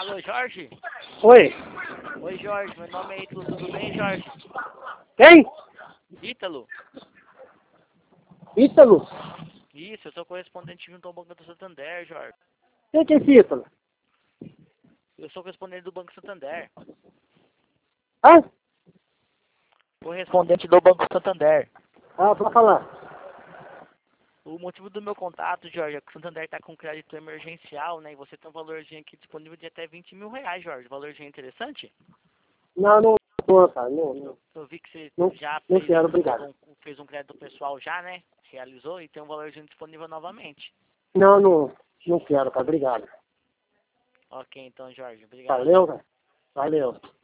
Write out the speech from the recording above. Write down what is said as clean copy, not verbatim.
Alô, Jorge? Oi. Oi, Jorge. Meu nome é Ítalo. Tudo bem, Jorge? Quem? Ítalo? Ítalo? Isso, eu sou correspondente junto ao Banco do Santander, Jorge. Quem que é esse Ítalo? Eu sou correspondente do Banco Santander. Hã? Correspondente do Banco Santander. Ah, pode falar. O motivo do meu contato, Jorge, é que o Santander está com crédito emergencial, né? E você tem um valorzinho aqui disponível de até 20 mil reais, Jorge. Valorzinho interessante? Não tô, cara. Não, Eu vi que você não, já não fez, quero, obrigado. fez um crédito pessoal já, né? Realizou e tem um valorzinho disponível novamente. Não quero, cara. Obrigado. Ok, então, Jorge. Obrigado. Valeu, cara. Valeu.